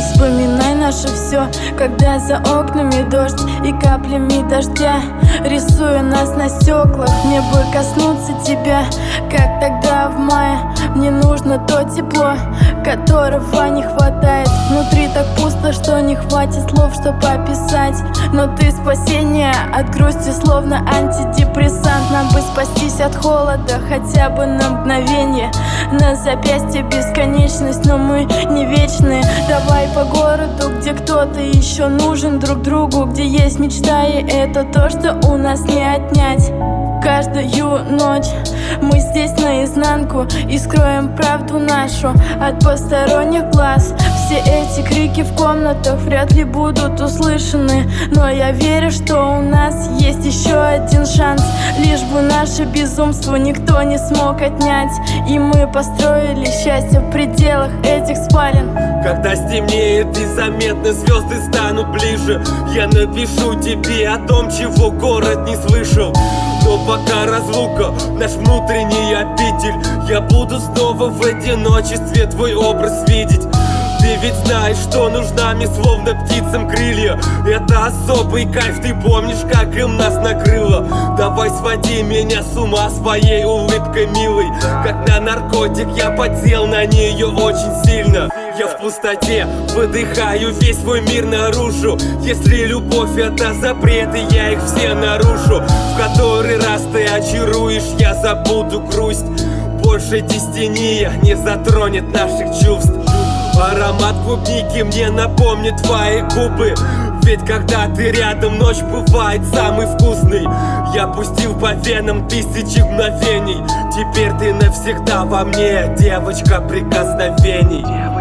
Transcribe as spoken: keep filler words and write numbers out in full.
Вспоминай наше все, когда за окнами дождь и каплями дождя рисуя нас на стеклах. Мне бы коснуться тебя, как тогда в мае. Мне нужно то тепло, которого не хватает. Внутри так пусто, что не хватит слов, чтобы описать. Но ты спасение от грусти, словно антидепрессант. Нам бы спастись от холода хотя бы на мгновение. На запястье бесконечность, но мы не вечные. Давай по городу, где кто-то еще нужен друг другу, где есть мечта, и это то, что у нас не отнять. Каждую ночь мы здесь наизнанку и скроем правду нашу от посторонних глаз. Все эти крики в комнатах вряд ли будут услышаны, но я верю, что у нас есть еще один шанс. Лишь бы наше безумство никто не смог отнять, и мы построили счастье в пределах этих спален. Когда стемнеет и заметно звезды станут ближе, я напишу тебе о том, чего город не слышал. Но пока разлука, наш внутренний обитель, я буду снова в одиночестве твой образ видеть. Ты ведь знаешь, что нужна мне словно птицам крылья. Это особый кайф, ты помнишь, как им нас накрыло? Давай своди меня с ума своей улыбкой милой. Как на наркотик я подсел на нее очень сильно. Я в пустоте выдыхаю весь свой мир наружу. Если любовь это запреты, я их все нарушу. В который раз ты очаруешь, я забуду грусть. Больше дестиния не затронет наших чувств. Аромат клубники мне напомнит твои губы. Ведь когда ты рядом, ночь бывает самый вкусный. Я пустил по венам тысячи мгновений. Теперь ты навсегда во мне, девочка прикосновений.